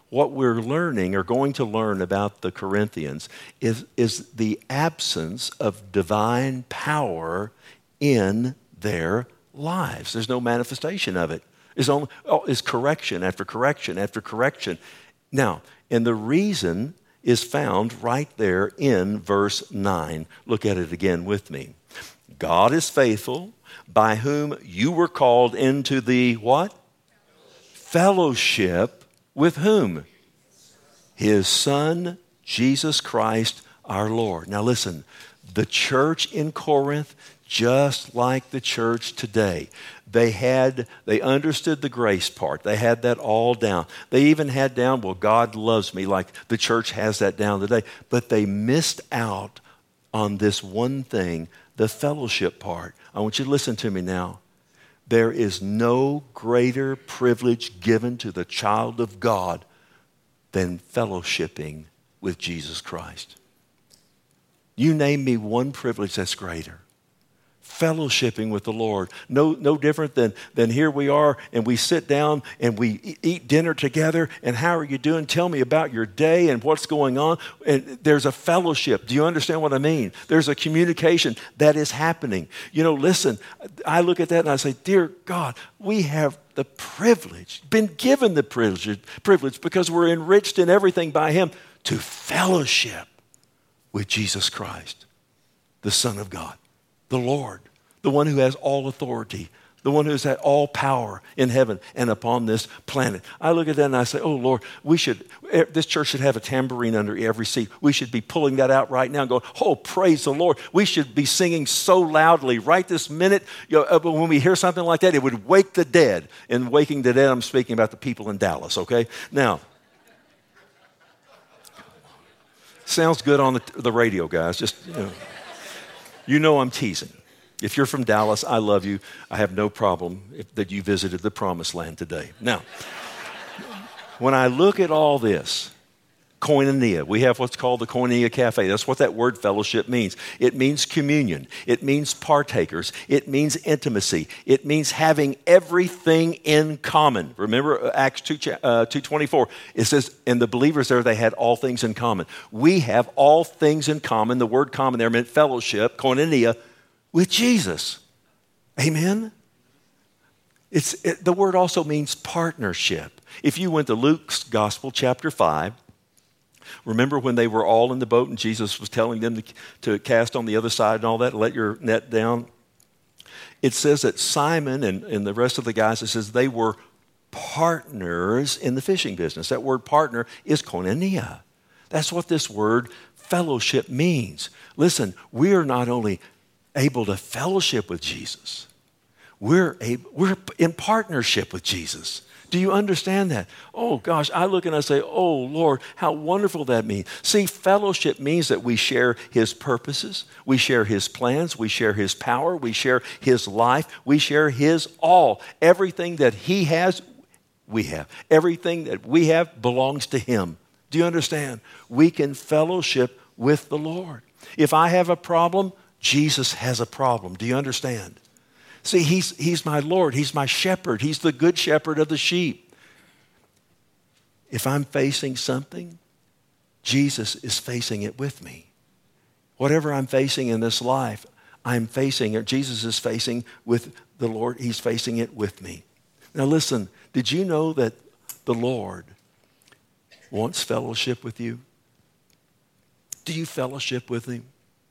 what we're learning or going to learn about the Corinthians is the absence of divine power in their lives. There's no manifestation of it. It's correction after correction after correction. Now, and the reason is found right there in verse 9. Look at it again with me. God is faithful, by whom you were called into the what? Fellowship with whom? His Son, Jesus Christ, our Lord. Now listen, the church in Corinth, just like the church today, they understood the grace part. They had that all down. They even had down, well, God loves me, like the church has that down today. But they missed out on this one thing, the fellowship part. I want you to listen to me now. There is no greater privilege given to the child of God than fellowshipping with Jesus Christ. You name me one privilege that's greater. Fellowshipping with the Lord. No different than here we are and we sit down and we eat dinner together and how are you doing? Tell me about your day and what's going on. And there's a fellowship. Do you understand what I mean? There's a communication that is happening. Listen, I look at that and I say, dear God, we have the privilege, been given the privilege because we're enriched in everything by Him to fellowship with Jesus Christ, the Son of God. The Lord, the one who has all authority, the one who has had all power in heaven and upon this planet. I look at that and I say, oh Lord, this church should have a tambourine under every seat. We should be pulling that out right now and going, oh, praise the Lord. We should be singing so loudly right this minute. When we hear something like that, it would wake the dead. And waking the dead, I'm speaking about the people in Dallas, okay? Now, sounds good on the radio, guys. Just, You know I'm teasing. If you're from Dallas, I love you. I have no problem that you visited the Promised Land today. Now, when I look at all this, koinonia, we have what's called the Koinonia Cafe. That's what that word fellowship means. It means communion. It means partakers. It means intimacy. It means having everything in common. Remember Acts 2:24. It says, and the believers there, they had all things in common. We have all things in common. The word common there meant fellowship, koinonia, with Jesus. Amen? The word also means partnership. If you went to Luke's Gospel, chapter 5, remember when they were all in the boat and Jesus was telling them to cast on the other side and all that, let your net down? It says that Simon and the rest of the guys, it says they were partners in the fishing business. That word partner is koinonia. That's what this word fellowship means. Listen, we are not only able to fellowship with Jesus, we're in partnership with Jesus. Do you understand that? Oh gosh, I look and I say, oh Lord, how wonderful that means. See, fellowship means that we share His purposes, we share His plans, we share His power, we share His life, we share His all. Everything that He has, we have. Everything that we have belongs to Him. Do you understand? We can fellowship with the Lord. If I have a problem, Jesus has a problem. Do you understand? See, he's my Lord. He's my shepherd. He's the good shepherd of the sheep. If I'm facing something, Jesus is facing it with me. Whatever I'm facing in this life, I'm facing it. Jesus is facing with the Lord. He's facing it with me. Now listen, did you know that the Lord wants fellowship with you? Do you fellowship with Him?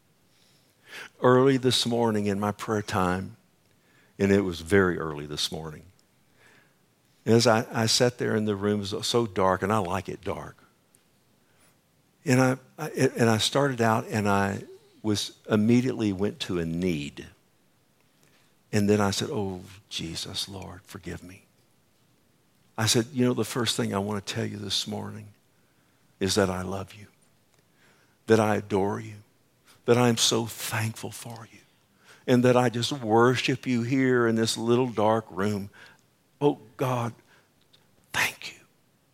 Early this morning in my prayer time, and it was very early this morning, as I sat there in the room, it was so dark, and I like it dark. And I started out, and I immediately went to a need. And then I said, oh, Jesus, Lord, forgive me. I said, the first thing I want to tell you this morning is that I love you, that I adore you, that I'm so thankful for you, and that I just worship you here in this little dark room. Oh, God, thank you.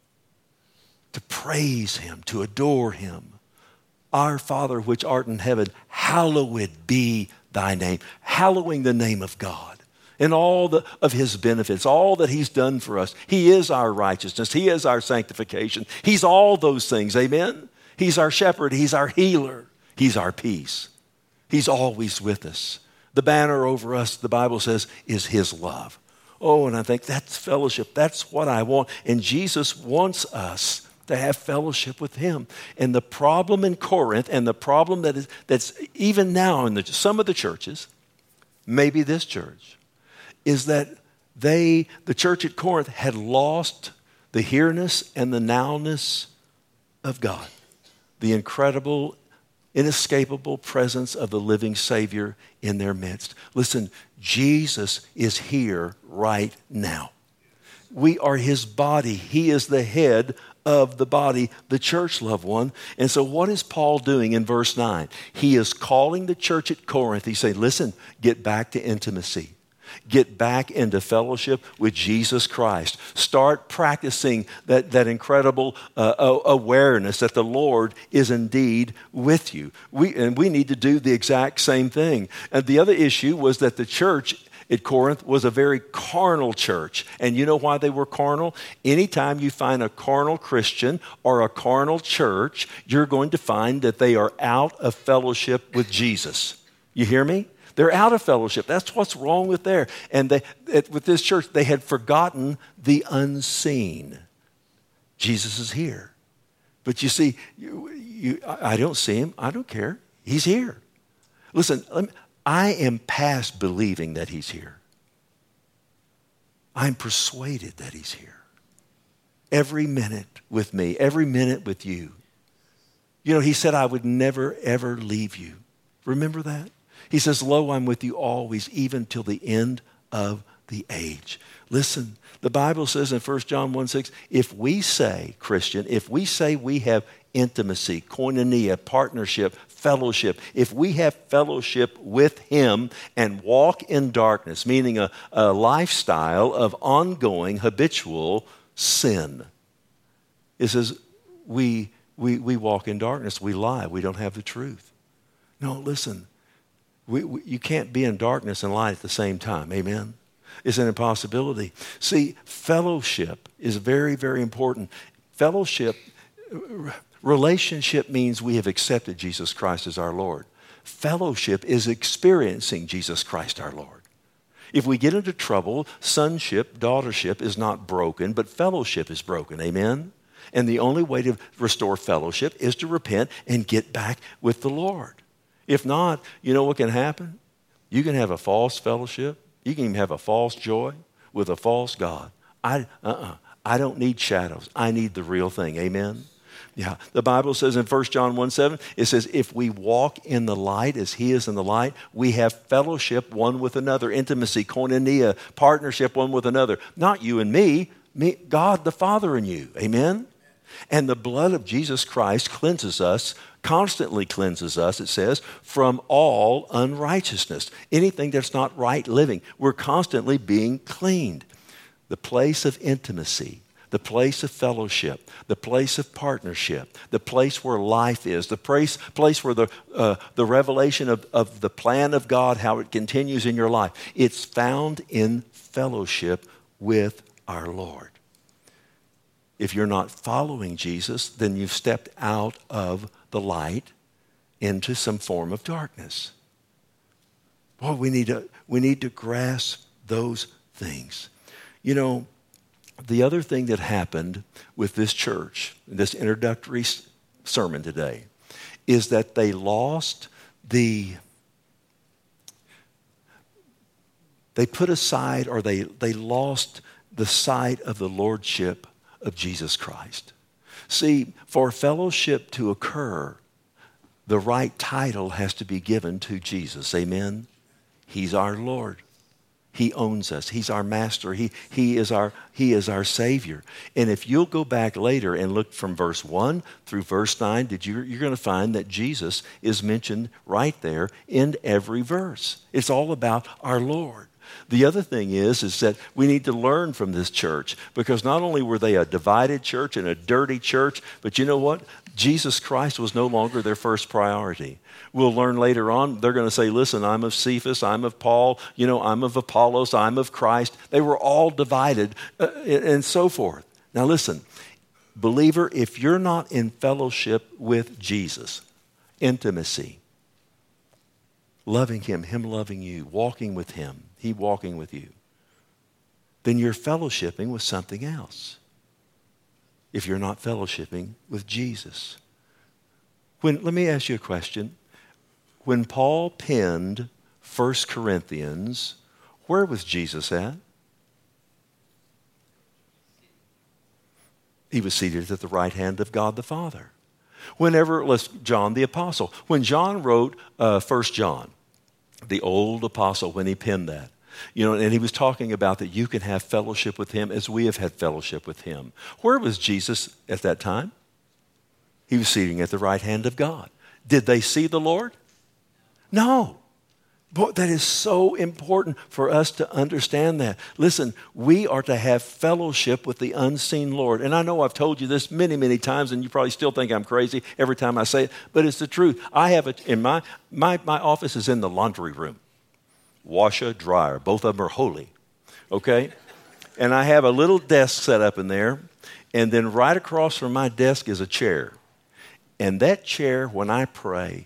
To praise Him, to adore Him. Our Father which art in heaven, hallowed be thy name. Hallowing the name of God. and all of his benefits, all that he's done for us. He is our righteousness. He is our sanctification. He's all those things, amen? He's our shepherd. He's our healer. He's our peace. He's always with us. The banner over us, the Bible says, is his love. Oh, and I think that's fellowship. That's what I want. And Jesus wants us to have fellowship with him. And the problem in Corinth, and the problem that's even now in some of the churches, maybe this church, is that the church at Corinth had lost the here-ness and the now-ness of God. The incredible, inescapable presence of the living Savior in their midst. Listen, Jesus is here right now. We are his body. He is the head of the body, the church, loved one. And so what is Paul doing in verse 9? He is calling the church at Corinth. He's saying, listen, get back to intimacy. Get back into fellowship with Jesus Christ. Start practicing that incredible awareness that the Lord is indeed with you. We need to do the exact same thing. And the other issue was that the church at Corinth was a very carnal church. And you know why they were carnal? Anytime you find a carnal Christian or a carnal church, you're going to find that they are out of fellowship with Jesus. You hear me? They're out of fellowship. That's what's wrong with there. And with this church, they had forgotten the unseen. Jesus is here. But you see, I don't see him. I don't care. He's here. Listen, I am past believing that he's here. I'm persuaded that he's here. Every minute with me, every minute with you. You know, he said, I would never, ever leave you. Remember that? He says, lo, I'm with you always, even till the end of the age. Listen, the Bible says in 1 John 1:6, if we say, Christian, if we say we have intimacy, koinonia, partnership, fellowship, if we have fellowship with him and walk in darkness, meaning a lifestyle of ongoing, habitual sin, it says we walk in darkness, we lie, we don't have the truth. No, listen. You can't be in darkness and light at the same time. Amen? It's an impossibility. See, fellowship is very, very important. Fellowship, relationship means we have accepted Jesus Christ as our Lord. Fellowship is experiencing Jesus Christ our Lord. If we get into trouble, sonship, daughtership is not broken, but fellowship is broken. Amen? And the only way to restore fellowship is to repent and get back with the Lord. If not, you know what can happen? You can have a false fellowship. You can even have a false joy with a false God. I don't need shadows. I need the real thing. Amen? Yeah. The Bible says in 1 John 1:7, it says, if we walk in the light as he is in the light, we have fellowship one with another, intimacy, koinonia, partnership one with another. Not you and me, God the Father and you. Amen? And the blood of Jesus Christ cleanses us, constantly cleanses us, it says, from all unrighteousness. Anything that's not right living. We're constantly being cleaned. The place of intimacy, the place of fellowship, the place of partnership, the place where life is, the place where the revelation of the plan of God, how it continues in your life. It's found in fellowship with our Lord. If you're not following Jesus, then you've stepped out of the light into some form of darkness. Well, we need to grasp those things. You know, the other thing that happened with this church, this introductory sermon today, is that they lost they put aside, or they lost the sight of the lordship of Jesus Christ. See, for fellowship to occur, the right title has to be given to Jesus. Amen? He's our Lord. He owns us. He's our master. He is our Savior. And if you'll go back later and look from verse 1 through verse 9, you're going to find that Jesus is mentioned right there in every verse. It's all about our Lord. The other thing is that we need to learn from this church, because not only were they a divided church and a dirty church, but you know what? Jesus Christ was no longer their first priority. We'll learn later on, they're going to say, listen, I'm of Cephas, I'm of Paul, I'm of Apollos, I'm of Christ. They were all divided and so forth. Now listen, believer, if you're not in fellowship with Jesus, intimacy, loving him, him loving you, walking with him, he walking with you, then you're fellowshipping with something else. If you're not fellowshipping with Jesus. Let me ask you a question. When Paul penned 1 Corinthians, where was Jesus at? He was seated at the right hand of God the Father. John the Apostle, when John wrote 1 John, the old apostle, when he penned that, and he was talking about that you can have fellowship with him as we have had fellowship with him. Where was Jesus at that time? He was sitting at the right hand of God. Did they see the Lord? No. Boy, that is so important for us to understand that. Listen, we are to have fellowship with the unseen Lord. And I know I've told you this many, many times, and you probably still think I'm crazy every time I say it, but it's the truth. I have it in my office is in the laundry room. Washer, dryer, both of them are holy, okay? And I have a little desk set up in there, and then right across from my desk is a chair. And that chair, when I pray,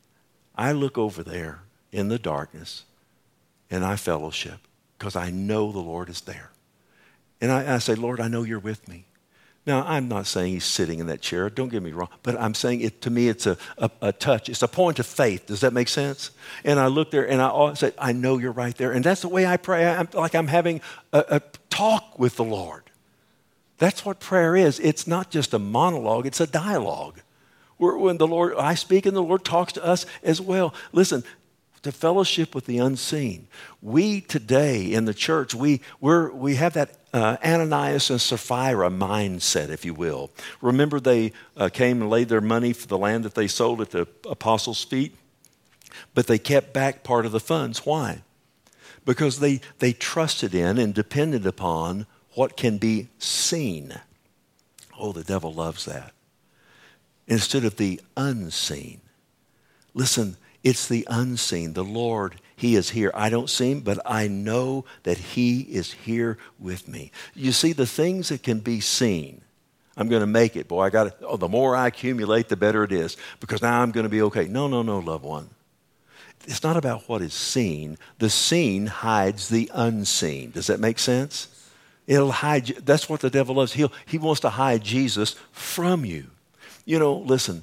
I look over there in the darkness, and I fellowship, because I know the Lord is there. And I say, Lord, I know you're with me. Now, I'm not saying he's sitting in that chair. Don't get me wrong. But I'm saying to me, it's a touch. It's a point of faith. Does that make sense? And I look there and I say, I know you're right there. And that's the way I pray. I'm having a talk with the Lord. That's what prayer is. It's not just a monologue. It's a dialogue. When I speak and the Lord talks to us as well. Listen, to fellowship with the unseen. We today in the church, we have that Ananias and Sapphira mindset, if you will. Remember they came and laid their money for the land that they sold at the apostles' feet? But they kept back part of the funds. Why? Because they trusted in and depended upon what can be seen. Oh, the devil loves that. Instead of the unseen. Listen, it's the unseen. The Lord, he is here. I don't see him, but I know that he is here with me. You see, the things that can be seen, I'm going to make it. Boy, the more I accumulate, the better it is, because now I'm going to be okay. No, loved one. It's not about what is seen. The seen hides the unseen. Does that make sense? It'll hide you. That's what the devil loves. He wants to hide Jesus from you. Listen,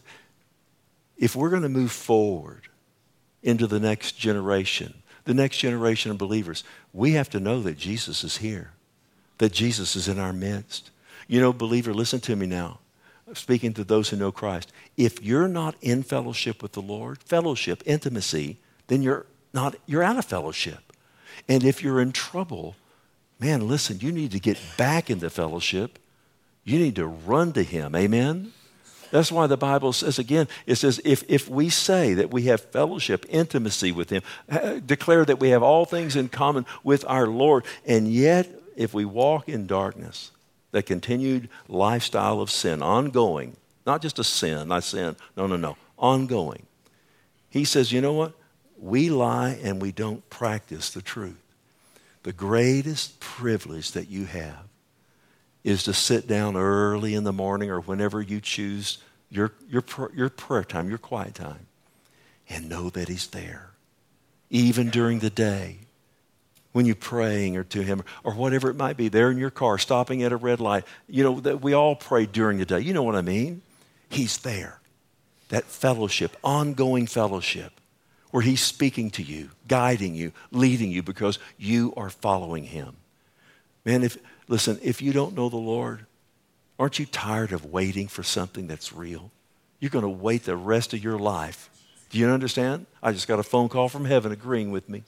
if we're going to move forward into the next generation of believers, we have to know that Jesus is here, that Jesus is in our midst. Believer, listen to me now. I'm speaking to those who know Christ. If you're not in fellowship with the Lord, fellowship, intimacy, then you're out of fellowship. And if you're in trouble, man, listen, you need to get back into fellowship. You need to run to him. Amen? That's why the Bible says, again, it says, if we say that we have fellowship, intimacy with him, declare that we have all things in common with our Lord, and yet if we walk in darkness, that continued lifestyle of sin, ongoing, not just a sin, no, ongoing. He says, you know what? We lie and we don't practice the truth. The greatest privilege that you have is to sit down early in the morning or whenever you choose your prayer time, your quiet time, and know that he's there. Even during the day, when you're praying or to him or whatever it might be, there in your car, stopping at a red light. That we all pray during the day. You know what I mean? He's there. That fellowship, ongoing fellowship, where he's speaking to you, guiding you, leading you because you are following him. Man, if you don't know the Lord, aren't you tired of waiting for something that's real? You're going to wait the rest of your life. Do you understand? I just got a phone call from heaven agreeing with me.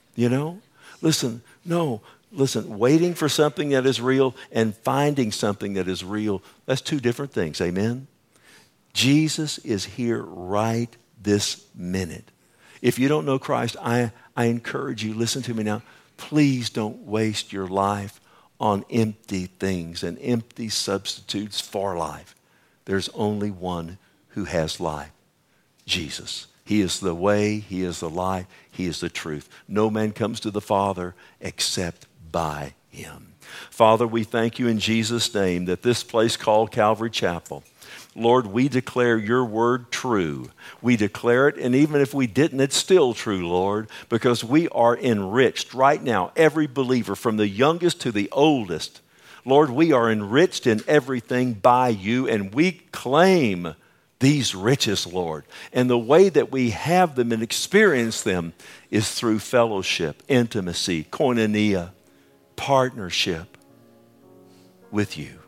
Listen, waiting for something that is real and finding something that is real, that's two different things. Amen? Jesus is here right this minute. If you don't know Christ, I encourage you, listen to me now, please don't waste your life on empty things and empty substitutes for life. there's only one who has life, Jesus. He is the way, He is the life, He is the truth. No man comes to the Father except by Him. Father, we thank you in Jesus' name that this place called Calvary Chapel, Lord, we declare your word true. We declare it, and even if we didn't, it's still true, Lord, because we are enriched right now, every believer from the youngest to the oldest. Lord, we are enriched in everything by you, and we claim these riches, Lord. And the way that we have them and experience them is through fellowship, intimacy, koinonia, partnership with you.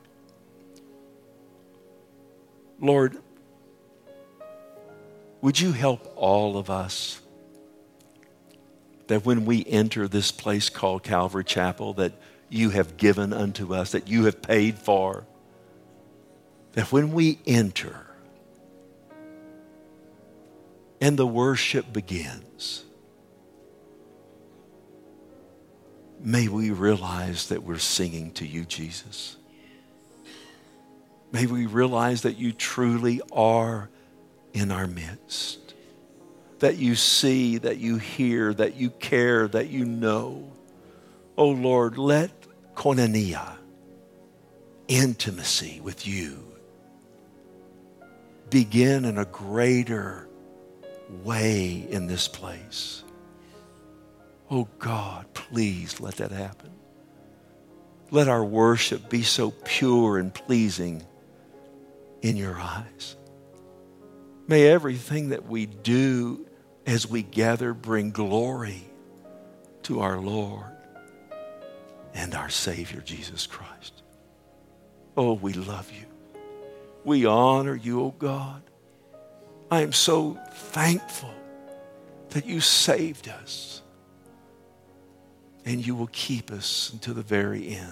Lord, would you help all of us that when we enter this place called Calvary Chapel that you have given unto us, that you have paid for, that when we enter and the worship begins, may we realize that we're singing to you, Jesus. May we realize that you truly are in our midst, that you see, that you hear, that you care, that you know. Oh Lord, let koinonia, intimacy with you, begin in a greater way in this place. Oh God, please let that happen. Let our worship be so pure and pleasing in your eyes. May everything that we do as we gather bring glory to our Lord and our Savior, Jesus Christ. Oh, we love you. We honor you, oh God. I am so thankful that you saved us and you will keep us until the very end.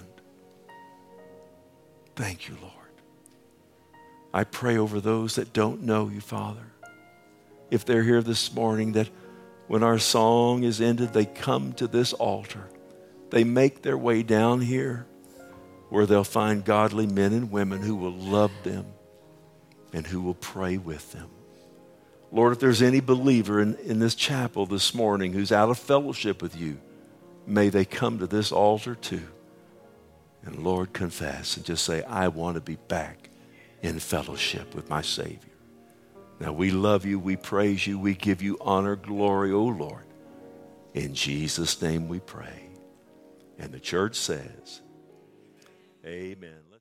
Thank you, Lord. I pray over those that don't know you, Father. If they're here this morning, that when our song is ended, they come to this altar. They make their way down here where they'll find godly men and women who will love them and who will pray with them. Lord, if there's any believer in this chapel this morning who's out of fellowship with you, may they come to this altar too. And Lord, confess and just say, I want to be back in fellowship with my Savior. Now we love you, we praise you, we give you honor, glory, O Lord. In Jesus' name we pray. And the church says, amen.